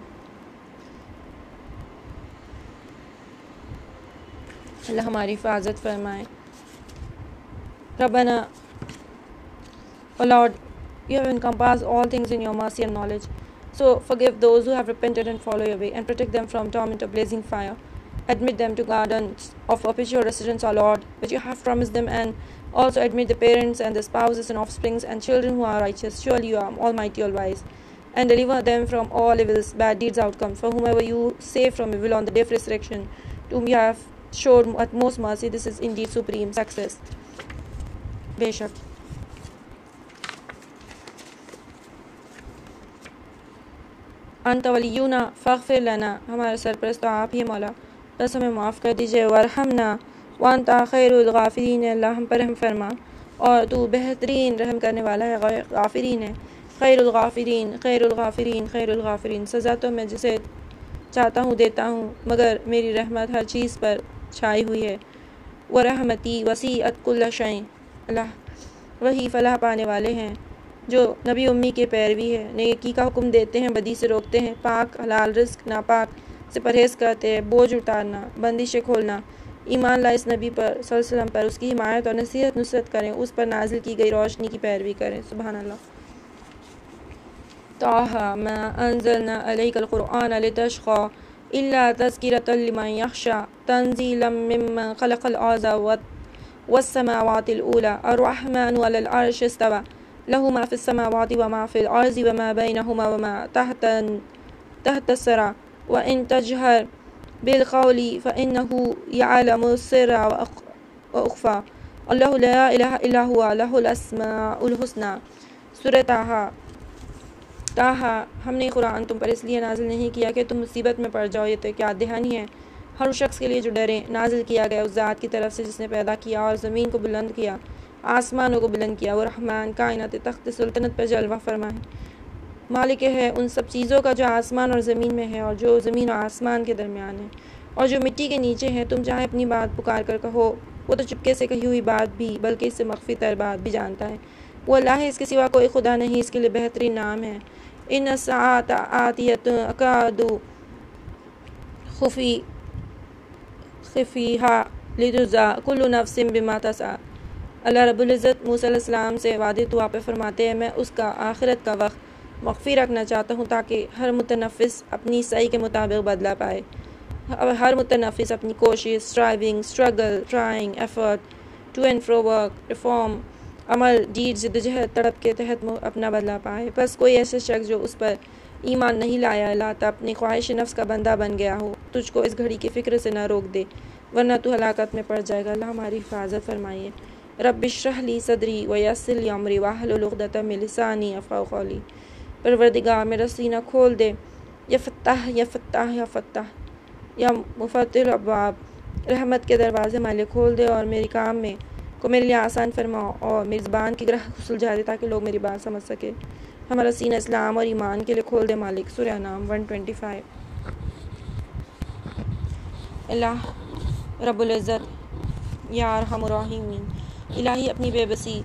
اللہ ہماری حفاظت فرمائے۔ ربنا O Lord, you have encompassed all things in your mercy and knowledge. So forgive those who have repented and follow your way, and protect them from torment of blazing fire. Admit them to gardens of perpetual residence, O Lord, which you have promised them, and also admit the parents and the spouses and offsprings and children who are righteous. Surely you are almighty, all-wise. And deliver them from all evils, bad deeds outcome. For whomever you save from evil on the day of resurrection, to whom you have showed utmost mercy, this is indeed supreme success. بے شک انت ولینا فاغفر لنا، ہمارا سرپرست تو آپ ہی مولا، بس ہمیں معاف کر دیجئے۔ ورحمنا وانت خیر الغافرین، اللہ ہم پر رحم فرما اور تو بہترین رحم کرنے والا ہے، غافرین ہے۔ خیر الغافرین، خیر الغافرین، خیر الغافرین، سزا تو میں جسے چاہتا ہوں دیتا ہوں، مگر میری رحمت ہر چیز پر چھائی ہوئی ہے۔ ورحمتی وسیعت کل شیء، اللہ وہی فلاح پانے والے ہیں جو نبی امی کے پیروی ہے، نیکی کا حکم دیتے ہیں، بدی سے روکتے ہیں، پاک حلال رزق، ناپاک سے پرہیز کرتے ہیں، بوجھ اتارنا، بندشیں کھولنا، ایمان لائے اس نبی پر صلی اللہ علیہ وسلم پر، اس کی حمایت اور نصرت کریں، اس پر نازل کی گئی روشنی کی پیروی کریں۔ سبحان اللہ۔ طٰہٰ ما انزلنا علیک القرآن لتشقیٰ الا تذکرۃ لمن یخشیٰ تنزیلا ممن خلق الارض والسماوات العلی الرحمن علی العرش استویٰ له ما في السماوات وما في الأرض وما بينهما وما تحت الثرى وإن تجهر بالقول فإنه يعلم السر وأخفى الله لا إله إلا هو له الأسماء الحسنى۔ سورہ طٰہٰ، ہم نے قرآن تم پر اس لیے نازل نہیں کیا کہ تم مصیبت میں پڑ جاؤ، یہ تو کیا دہانی ہے ہر اس شخص کے لیے جو ڈرے۔ نازل کیا گیا اس ذات کی طرف سے جس نے پیدا کیا اور زمین کو بلند کیا، آسمانوں کو بلند کیا۔ وہ رحمان کائنات تخت سلطنت پر جلوہ فرما ہے، مالک ہے ان سب چیزوں کا جو آسمان اور زمین میں ہے اور جو زمین اور آسمان کے درمیان ہے اور جو مٹی کے نیچے ہے۔ تم چاہے اپنی بات پکار کر کہو، وہ تو چپکے سے کہی ہوئی بات بھی بلکہ اس سے مخفی تر بات بھی جانتا ہے۔ وہ اللہ ہے، اس کے سوا کوئی خدا نہیں، اس کے لیے بہترین نام ہے۔ ان الساعۃ آتیۃ اکاد خفیہا لتجزیٰ کل نفس بما تسعیٰ۔ اللہ رب العزت موسیٰ علیہ السلام سے وعدے دعا پہ فرماتے ہیں، میں اس کا آخرت کا وقت مخفی رکھنا چاہتا ہوں تاکہ ہر متنفس اپنی صحیح کے مطابق بدلہ پائے۔ ہر متنفس اپنی کوشش، striving, struggle, trying, effort, to and fro work, reform, عمل، ڈیڈ، جدوجہد، تڑپ کے تحت اپنا بدلہ پائے۔ بس کوئی ایسا شخص جو اس پر ایمان نہیں لاتا اپنی خواہش نفس کا بندہ بن گیا ہو، تجھ کو اس گھڑی کی فکر سے نہ روک دے ورنہ تو ہلاکت میں پڑ جائے گا۔ اللہ ہماری حفاظت فرمائیے۔ رب اشرح لی صدری ویسر لی امری واحلل عقدۃ من لسانی یفقہوا قولی۔ پروردگار میرا سینہ کھول دے، یا فتاح یا فتاح یا فتاح یا مفتح الابواب، رحمت کے دروازے ہمارے لیے کھول دے اور میری کام میں کو میرے لیے آسان فرماؤ اور میری زبان کی گرہ کو سلجھا دے تاکہ لوگ میری بات سمجھ سکے۔ ہمارا سینہ اسلام اور ایمان کے لیے کھول دے مالک۔ سورہ انعام 125۔ اللہ رب العزت یا ارحم الراحمین، الہی اپنی بے بسی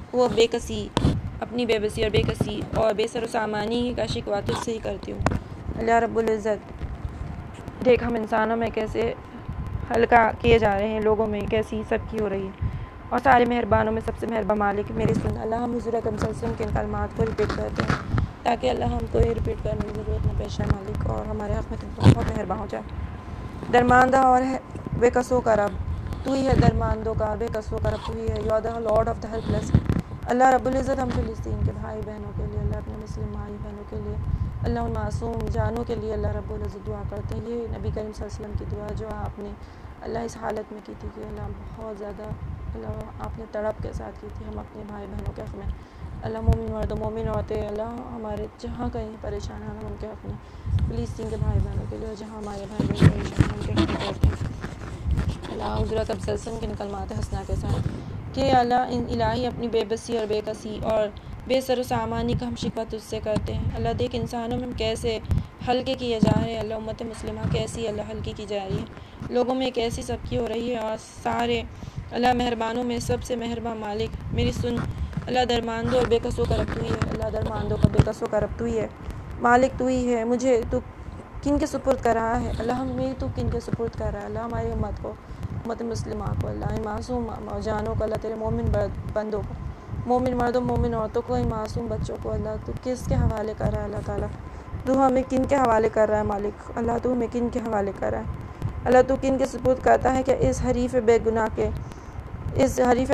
اور بے کسی اور بے سر و سامانی کا شکوہ تجھ سے ہی کرتی ہوں۔ اللہ رب العزت دیکھ ہم انسانوں میں کیسے ہلکا کیے جا رہے ہیں، لوگوں میں کیسی سب کی ہو رہی ہے، اور سارے مہربانوں میں سب سے مہربان مالک میری سن۔ اللہ ہم حضور اکرم صلی اللہ علیہ وسلم کے ان کلمات کو ریپیٹ کرتے ہیں۔ تاکہ اللہ ہم کو یہ رپیٹ کرنے کی ضرورت نہ پیش آئے مالک، اور ہمارے حق میں تو بہت مہربان ہو جائے۔ درماندہ اور بے قصوں کا رب تو ہی ہے، درماندوں کا بے قصوں کا رب تو ہی ہے، you are the lord of the helpless. اللہ رب العزت ہم فلسطین کے بھائی بہنوں کے لیے، اللہ اپنے مسلم بھائی بہنوں کے لیے، اللہ ان معصوم جانوں کے لیے اللہ رب العزت دعا کرتے ہیں۔ یہ نبی کریم صلی اللہ علیہ وسلم کی دعا جو آپ نے اللہ اس حالت میں کی تھی کہ اللہ بہت زیادہ اللہ آپ نے تڑپ کے ساتھ کی تھی ہم اپنے بھائی بہنوں کے حق میں، اللہ مومن مرد و مومن عورتیں اللہ ہمارے جہاں کہیں پریشان ہیں ان کے حق میں، فلسطین کے بھائی بہنوں کے لیے جہاں ہمارے بھائی بہن پریشان ہیں ان کے حق میں کرتے ہیں۔ اللہ حضرت اب سلسلم کے کلمات حسنہ کے ساتھ کہ اللہ الہی اپنی بے بسی اور بے کسی اور بے سر و سامانی کا ہم شکوہ تجھ سے کرتے ہیں۔ اللہ دیکھ انسانوں میں ہم کیسے ہلکے کیے جا رہے ہیں، اللہ امت مسلمہ کیسی اللہ ہلکی کی جا رہی ہے، لوگوں میں کیسی سبکی ہو رہی ہے، اور سارے اللہ مہربانوں میں سب سے مہربان مالک میری سن، اللہ درماندوں اور بے قصوں کا رب تو ہی ہے، اللہ درماندوں کا بے قصوں کا رب تو ہی ہے، مالک تو ہی ہے۔ مجھے تو کن کے سپرد کر رہا ہے اللہ، میری تو کن کے سپرد کر رہا ہے اللہ، ہماری امت کو، امت مسلمہ کو اللہ، ان معصوم جانوں کو اللہ، تیرے مومن بندوں کو، مومن مردوں مومن عورتوں کو، ان معصوم بچوں کو اللہ تو کس کے حوالے کر رہا ہے اللہ تعالیٰ، تو ہمیں کن کے حوالے کر رہا ہے مالک اللہ، تو ہمیں کن کے حوالے کر رہا ہے اللہ، تو کن کے سپرد کرتا ہے کہ اس حریف بے گناہ کے، اس حریف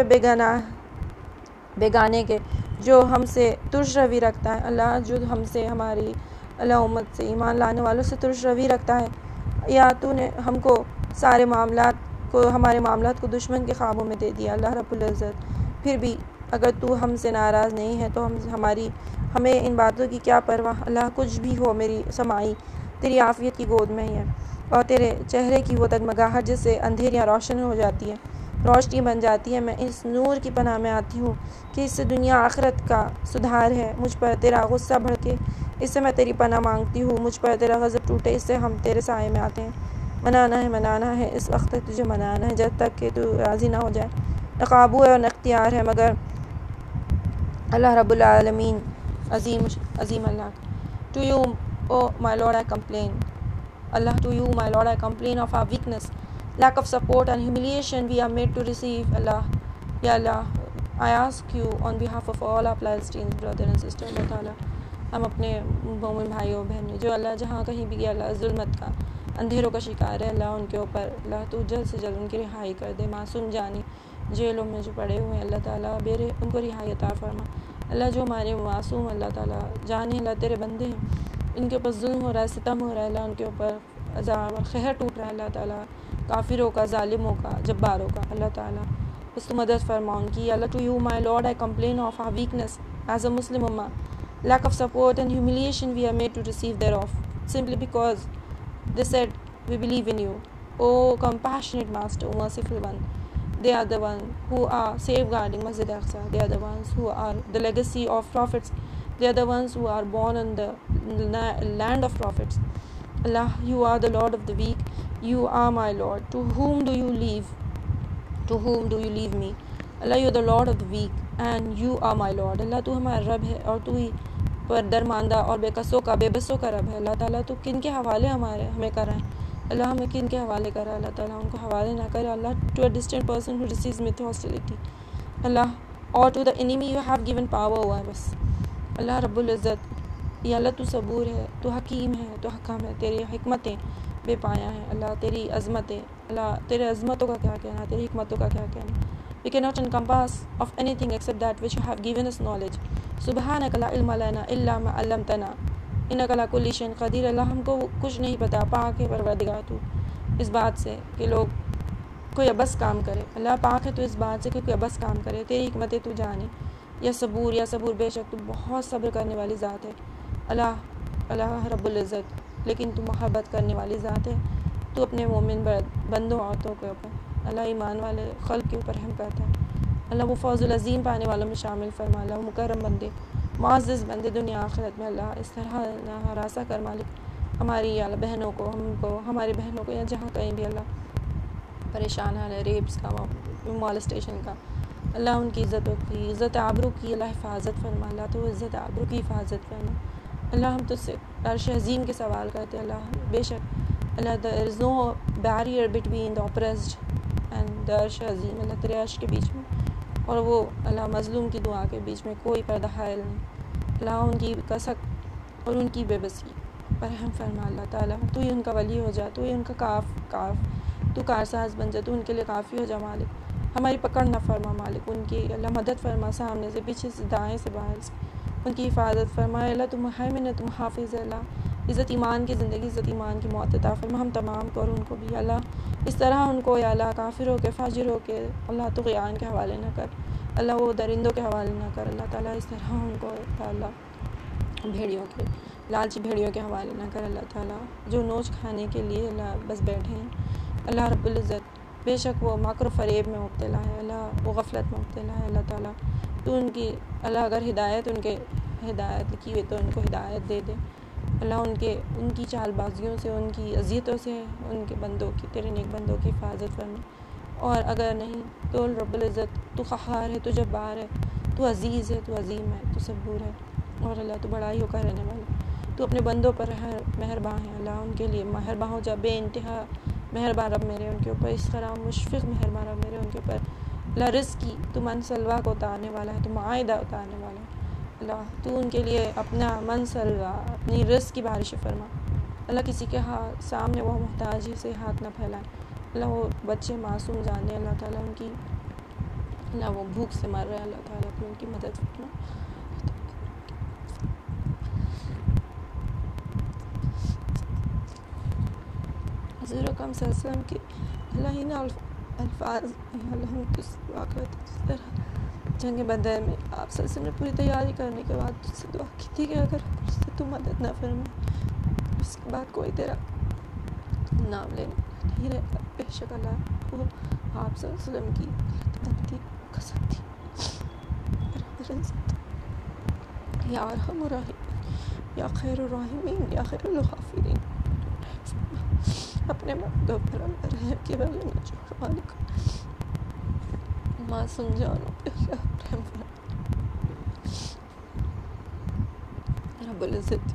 بیگانے کے جو ہم سے ترش روی رکھتا ہے اللہ، جو ہم سے ہماری اللہ امت سے ایمان لانے والوں سے ترش روی رکھتا ہے، یا تو نے ہم کو سارے معاملات کو، ہمارے معاملات کو دشمن کے خوابوں میں دے دیا اللہ رب العزت، پھر بھی اگر تو ہم سے ناراض نہیں ہے تو ہمیں ان باتوں کی کیا پرواہ اللہ، کچھ بھی ہو میری سمائی تیری عافیت کی گود میں ہی ہے، اور تیرے چہرے کی وہ تگمگاہٹ جس سے اندھیریاں روشن ہو جاتی ہیں، روشنی بن جاتی ہے، میں اس نور کی پناہ میں آتی ہوں کہ اس سے دنیا آخرت کا سدھار ہے، مجھ پر تیرا غصہ بھڑکے اس سے میں تیری پناہ مانگتی ہوں، مجھ پر تیرا غضب ٹوٹے اس سے ہم تیرے سائے میں آتے ہیں، منانا ہے اس وقت تک تجھے منانا ہے جب تک کہ تو راضی نہ ہو جائے، نہ قابو ہے اور نہ اختیار ہے مگر اللہ رب العالمین عظیم اللہ۔ To you, oh my Lord, I complain. Allah, to you, my Lord, I complain of our weakness, lack of support and humiliation we are made to receive. Allah, Ya Allah, I ask you on behalf of all our Palestinian brothers and sisters, Allah Ta'ala، ہم اپنے مومن بھائیوں بہنوں جو اللہ جہاں کہیں بھی اللہ ظلمت کا اندھیروں کا شکار ہے اللہ، ان کے اوپر اللہ تو جلد سے جلد ان کی رہائی کر دے، معصوم جانی جیلوں میں جو پڑے ہوئے ہیں اللہ تعالیٰ ان کو رہائی عطا فرما اللہ، جو ہمارے معصوم اللہ تعالیٰ جانے اللہ تیرے بندے ہیں، ان کے اوپر ظلم ہو رہا ہے، ستم ہو رہا ہے اللہ، ان کے اوپر عذاب اور قہر ٹوٹ رہا ہے اللہ تعالیٰ، کافروں کا، ظالموں کا، جباروں کا اللہ تعالیٰ، اس تو مدد فرما ان کی اللہ۔ To you, my Lord, I complain of our weakness as a Muslim ummah, lack of support and humiliation we are made to receive thereof, simply because they said we believe in you. O compassionate Master, O merciful one, they are the ones who are safeguarding Masjid Aqsa, they are the ones who are the legacy of prophets, they are the ones who are born on the land of prophets. Allah, you are the Lord of the weak, you are my Lord, to whom do you leave? To whom do you leave me? Allah, you are the Lord of the weak and you are my Lord. اللہ تو ہمارا رب ہے اور تو ہی پر درماندہ اور بے قصوں کا بے بسوں کا رب ہے اللہ تعالیٰ، تو کن کے حوالے ہمیں کر رہا ہے اللہ، ہمیں کن کے حوالے کر رہا ہے اللہ تعالیٰ، ان کو حوالے نہ کرے اللہ، to a distant person who receives with hostility Allah, or to the enemy you have given power over us اللہ رب العزت، یا اللہ تو صبور ہے، تو حکیم ہے، تو حکم ہے، تیری حکمتیں بے پایا ہیں اللہ، تیری عظمتیں اللہ، تیرے عظمتوں کا کیا کہنا، تیری حکمتوں کا کیا کہنا، we cannot encompass of anything except that which you have given us knowledge، سبحانک لا علم لنا الا ما علمتنا انک علی کل شیء قدیر اللہ، ہم کو کچھ نہیں پتا، پاک ہے پروردگار تو اس بات سے کہ لوگ کوئی عبث کام کرے اللہ، پاک ہے تو اس بات سے کہ کوئی عبث کام کرے، تیری حکمتیں تو جانے، یا صبور بے شک تو بہت صبر کرنے والی ذات ہے اللہ رب العزت، لیکن تو محبت کرنے والی ذات ہے، تو اپنے مومن بندوں عورتوں کے اوپر اللہ، ایمان والے خلق کے اوپر رحم کرتا ہے اللہ، وہ فوز العظیم پانے والوں میں شامل فرما اللہ، مکرم بندے، معزز بندے دنیا آخرت میں اللہ، اس طرح نہ ہراساں کر مالک ہماری اللہ بہنوں کو، ہماری بہنوں کو، یا جہاں کہیں بھی اللہ پریشان ہے ریپس کا، مالسٹیشن کا اللہ، ان کی عزت آبرو کی اللہ حفاظت فرما اللہ، تو عزت آبرو کی حفاظت فرما اللہ، ہم تجھ سے عرش عظیم کے سوال کرتے اللہ، بے شک اللہ there is no barrier between the oppressed and the عرش عظیم اللہ، تیرے عرش کے بیچ میں اور وہ اللہ مظلوم کی دعا کے بیچ میں کوئی پردہ حائل نہیں اللہ، ان کی اور ان کی بے بسی پر رحم فرما اللہ تعالیٰ. تو ہی ان کا ولی ہو جا, تو ہی ان کا کاف تو کارساز بن جا, تو ان کے لیے کافی ہو جا مالک. ہماری پکڑ نہ فرما مالک, ان کی اللہ مدد فرما, سامنے سے پیچھے سے دائیں سے بائیں سے ان کی حفاظت فرما. اللہ تم ہے تم حافظ اللہ, عزت ایمان کی زندگی, عزت ایمان کی موت عطا فرما ہم تمام کو اور ان کو بھی. اللہ اس طرح ان کو یا اللہ کافر ہو کے فاجر ہو کے اللہ طغیان کے حوالے نہ کر, اللہ وہ درندوں کے حوالے نہ کر اللہ تعالیٰ. اس طرح ان کو یا اللہ بھیڑیوں کے لالچی بھیڑیوں کے حوالے نہ کر اللہ تعالیٰ, جو نوچ کھانے کے لیے اللہ بس بیٹھے ہیں. اللہ رب العزت بے شک وہ مکر و فریب میں مبتلا ہے, اللہ وہ غفلت میں مبتلا ہے اللہ تعالیٰ. تو ان کی اللہ اگر ہدایت ان کے ہدایت کی ہوئی تو ان کو ہدایت دے دے اللہ. ان کی چال بازیوں سے, ان کی اذیتوں سے ان کے بندوں کی, تیرے نیک بندوں کی حفاظت فرما. اور اگر نہیں تو رب العزت تو قہار ہے, تو جبار ہے, تو عزیز ہے, تو عظیم ہے, تو صبور ہے, اور اللہ تو بڑائی ہو کر رہنے والا. تو اپنے بندوں پر مہربان ہے اللہ, ان کے لیے مہربان ہو جا, بے انتہا مہربان رب میرے ان کے اوپر. اس طرح مشفق مہربان رب میرے ان کے اوپر. اللہ رزق کی تو من سلوا کو اتارنے والا ہے, تو معاہدہ اتارنے والا ہے اللہ. تو ان کے لیے اپنا من سلوا, اپنی رزق کی بارش فرما اللہ. کسی کے سامنے وہ محتاجی سے ہاتھ نہ پھیلائے اللہ. وہ بچے معصوم جانے اللہ تعالیٰ, ان کی اللہ وہ بھوک سے مر رہے ہیں اللہ تعالیٰ, ان کی مدد فرما. حضور اکرم صلی اللہ علیہ وسلم کے اللہ ہی الفاظ اللہ کس واقعات جس طرح جنگ بدر میں آپ صلی اللہ علیہ وسلم نے پوری تیاری کرنے کے بعد تجھ سے دعا کی تھی کہ اگر مجھ سے تو مدد نہ فرمائے اس کے بعد کوئی تیرا نام لینے نہیں رہتا. بے شک اللہ وہ آپ صلی اللہ علیہ وسلم کی تنتی قسم تھی. یا ارحم الراحمین, یا خیر الراحمین, یا خیر الغافرین, اپنے بندوں پر رحم کے بغیر نہ چھوڑ مالک. معصوم جانوں پہ اللہ رحم فرما رب العزت.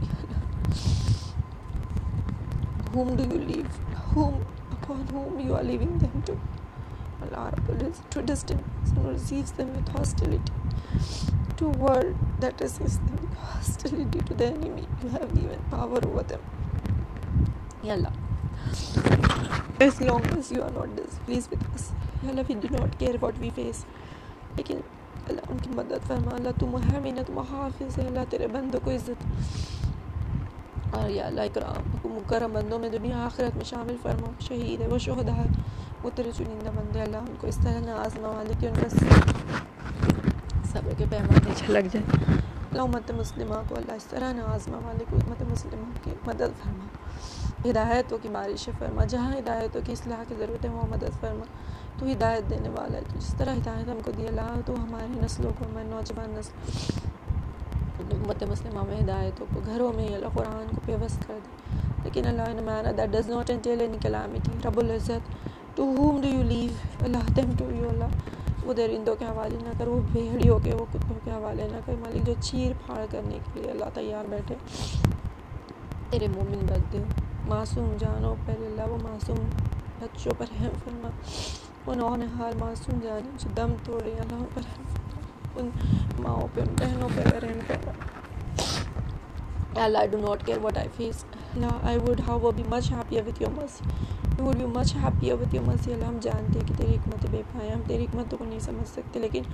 Whom do you leave? Upon whom you are leaving them to? Allah Rabb al-Izzat, to distance and receives them with hostility, to a world that receives them with hostility, to the enemy you have given power over them. Ya Allah, as long as you are not displeased with us, Ya Allah, we do not care what we face. لیکن اللہ ان کی مدد فرما اللہ. تم محرمین, تم حافظ ہے اللہ. تیرے بندوں کو عزت اور یا اللہ اکرام مکرم بندوں میں دنیا آخرت میں شامل فرما. شہید ہے, وہ شہداء ہے, وہ تیرے چنندہ بندے اللہ. ان کو اس طرح نازما والے کہ ان کا صبر کے پیمانے چھلک جائے اللہ. امت مسلمہ کو اللہ اس طرح نازما والے کو امت مسلمہ کی مدد فرما. ہدایتوں کی بارش فرما, جہاں ہدایتوں کی اصلاح کی ضرورت ہے وہاں مدد فرما. تو ہدایت دینے والا ہے, تو جس طرح ہدایت ہم کو دی اللہ, تو ہماری نسلوں کو, ہماری نوجوان نسل امت مسلمہ میں ہدایتوں کو گھروں میں اللہ قرآن کو پیوست کر دے. لیکن اللہ in a manner that does not entail any calamity. رب العزت, to whom do you leave? Allah them to you اللہ. وہ درندوں کے حوالے نہ کر, وہ بھیڑیوں کے, وہ کتوں کے حوالے نہ کر مالک, جو چیر پھاڑ کرنے کے لیے اللہ تیار بیٹھے. تیرے مومن بندے معصوم جانوں پر اللہ, وہ معصوم بچوں پر رحم فرما. ان نوحال معصوم جانیں جو دم توڑے اللہ, ان پر رحم فرما. ان ماؤں پہ, ان بہنوں پہ رحم فرما. Allah, I do not care what I face. Allah, I would however be much happier with your mercy. We would be much happier with your mercy. Allah, ہم جانتے ہیں کہ تیری حکمت بے پایا, ہم تیری حکمتوں کو نہیں سمجھ سکتے, لیکن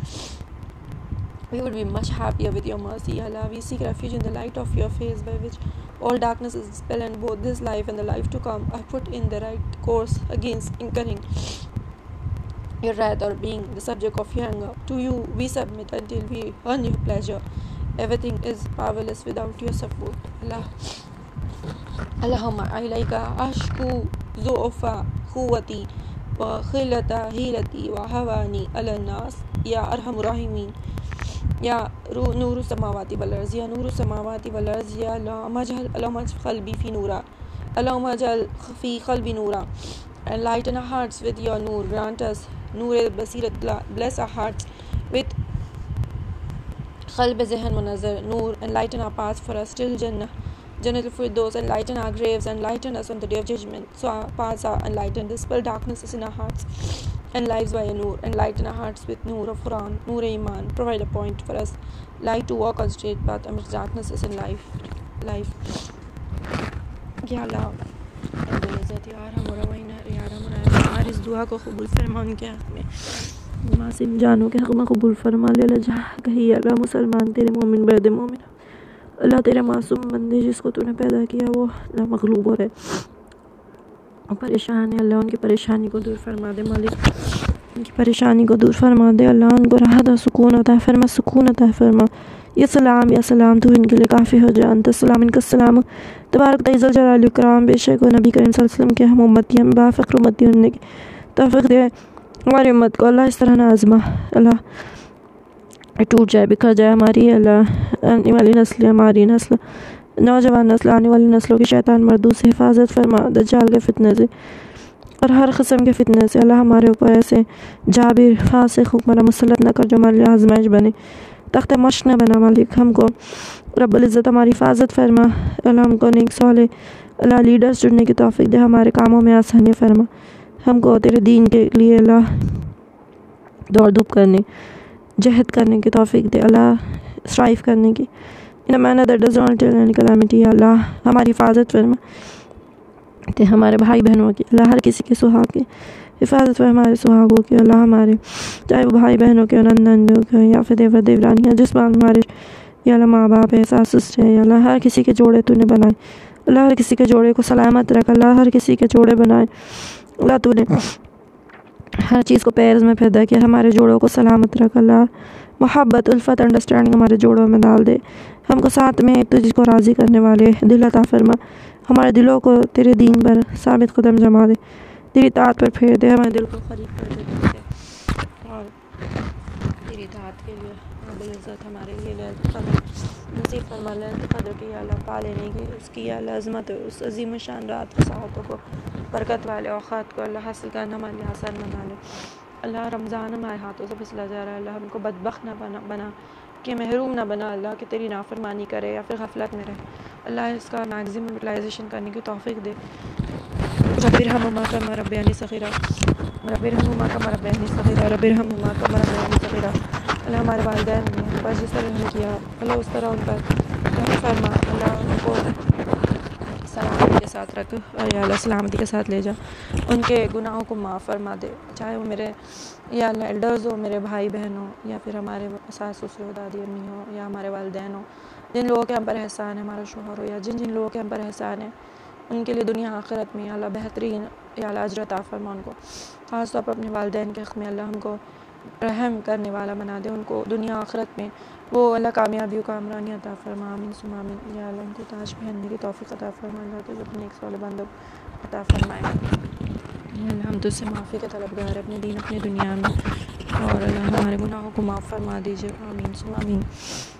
we would be much happier with your mercy. Allah, we seek refuge in the light of your face by which all darkness is dispelled, and both this life and the life to come are put in the right course against incurring your wrath or being the subject of your anger. To you we submit until we earn your pleasure. Everything is powerless without your support. Allah, Allahumma ilayka ashku zu'fa quwwati wa khilata hilati wa hawani ala nas ya arhamur rahimin. Ya nuru samawati wal ardi, ya nuru samawati wal ardi, ya Allahumma ij'al qalbi fi nura, Allahumma ij'al fi qalbi nura, and lighten our hearts with your nur. Grant us nur basirat, bless our hearts with qalb zehn munazar nur, and lighten our paths for us till Jannatul Firdaus, and lighten our graves, and lighten us on the day of judgment, so our paths are enlightened. Dispel darknesses in our hearts and lives by a nur, and lighten our hearts with nur of Quran, nur iman. Provide a point for us, light to walk on straight path amidst darknesses in life. Life یا اللہ رب العزت یا ارحم الراحمین یا ارحم الراحمین ہماری اس دعا کو قبول فرما، ان کے حق میں معصوم جانوں کے حق میں قبول فرما لے اللہ جہاں کہیں اللہ مسلمان تیرے مومن برد مومن اللہ تیرے معصوم بندے جس کو تو نے پیدا کیا وہ اللہ مغلوب ہو رہے پریشان ہے اللہ ان کی پریشانی کو دور فرما دے مالک، ان کی پریشانی کو دور فرما دے اللہ، ان کو راحت اور سکون عطا فرما، سکون عطا فرما، یا سلام تو ان کے لیے کافی ہو جائے، انت السلام ان کا السلام تبارک تعز الجلال اکرام، بے شک وہ نبی کریم صلی اللہ علیہ وسلم کے ہم امتی ہیں، با فخر امتی ہونے کی توفیق دے ہماری امت کو اللہ، اس طرح نہ آزما اللہ ٹوٹ جائے بکھر جائے ہماری اللہ آنے والی نسل، ہماری نسل نوجوان نسل آنے والی نسلوں کی شیطان مردود سے حفاظت فرما، دجال کے فتنے سے اور ہر قسم کے فتنے سے اللہ ہمارے اوپر ایسے جابر فاسق حکمراں مسلط نہ کر جو ہمارے لیے آزمائش بنے، تخت مشق نہ بنا مالک، ہم کو رب العزت ہماری حفاظت فرما اللہ، ہم کو نیک صالح اللہ لیڈرز چننے کی توفیق دے، ہمارے کاموں میں آسانی فرما، ہم کو تیرے دین کے لیے اللہ دوڑ دھوپ کرنے جہد کرنے کی توفیق دے اللہ، اسٹرائیو کرنے کی ان a manner that does not tell any calamity اللہ، ہماری حفاظت فرما تے ہمارے بھائی بہنوں کی اللہ، ہر کسی کے سہاگ کی حفاظت فرما، ہمارے سہاگوں کی اللہ، ہمارے چاہے وہ بھائی بہنوں کے نندوں کے یا پھر دیور دیورانی جس بات ہمارے یا اللہ ماں باپ ہے ساس سسر ہے یا اللہ، ہر کسی کے جوڑے تو نے بنائے اللہ، ہر کسی کے جوڑے کو سلامت رکھ اللہ، ہر کسی کے جوڑے بنائے اللہ، تو نے ہر چیز کو پیرز میں پیدا کیا، ہمارے جوڑوں کو سلامت رکھ اللہ، محبت الفت انڈرسٹینڈنگ ہمارے جوڑوں میں ڈال دے، ہم کو ساتھ میں تو جس کو راضی کرنے والے دل عطا فرما، ہمارے دلوں کو تیرے دین پر ثابت قدم جما دے، تیری اطاعت پر پھیر دے، ہمارے دل کو قریب کر دے اور تیری اطاعت کے لیے رب العزت ہمارے لیے لیلۃ القدر نصیب فرما، لیلۃ القدر کی اللہ پا لینے کی اس کی اللہ عظمت اس عظیم شان رات کی ساعتوں کو برکت والے اوقات کو اللہ حاصل کرنا ہمارے لیے آسان بنا لے اللہ، رمضان ہمارے ہاتھوں سے پھسلا جا رہا ہے اللہ، ہم کو بدبخت نہ بنا کہ محروم نہ بنا اللہ کہ تیری نافرمانی کرے یا پھر غفلت میں رہے اللہ، اس کا میگزیمم یوٹیلائزیشن کرنے کی توفیق دے، رب ارحمہما کما ربیانی صغیرا، رب ارحمہما کما ربیانی صغیرا، رب ارحمہما کما ربیانی صغیرا اللہ، ہمارے والدین نے ہم پر جس طرح نہیں کیا اللہ اس طرح ان پر رحم فرما اللہ، ان کو سلامتی کے ساتھ رکھ اور یا اللہ سلامتی کے ساتھ لے جا، ان کے گناہوں کو معاف فرما دے، چاہے وہ میرے یا اللہ ایلڈرز ہو، میرے بھائی بہن ہو یا پھر ہمارے ساس سسر ہو، دادی امی ہو یا ہمارے والدین ہو، جن لوگوں کے ہم پر احسان ہے، ہمارا شوہر ہو یا جن لوگوں کے ہم پر احسان ہے، ان کے لیے دنیا آخرت میں یا اللہ بہترین یا اللہ اجر عطا فرما، ان کو خاص طور پر اپنے والدین کے حق میں اللہ ہم کو رحم کرنے والا بنا دے، ان کو دنیا آخرت میں وہ اللہ کامیابی و کامرانی عطا فرما، آمین ثم آمین، یا اللہ ان کو تاج پہننے کی توفیق عطا فرما اللہ، تو اپنے ایک سال بندوں عطا فرمائے یا اللہ، ہم تجھ سے معافی کے طلبگار ہیں اپنے دین اپنے دنیا میں، اور اللہ ہمارے گناہوں کو معاف فرما دیجیے، آمین ثم آمین۔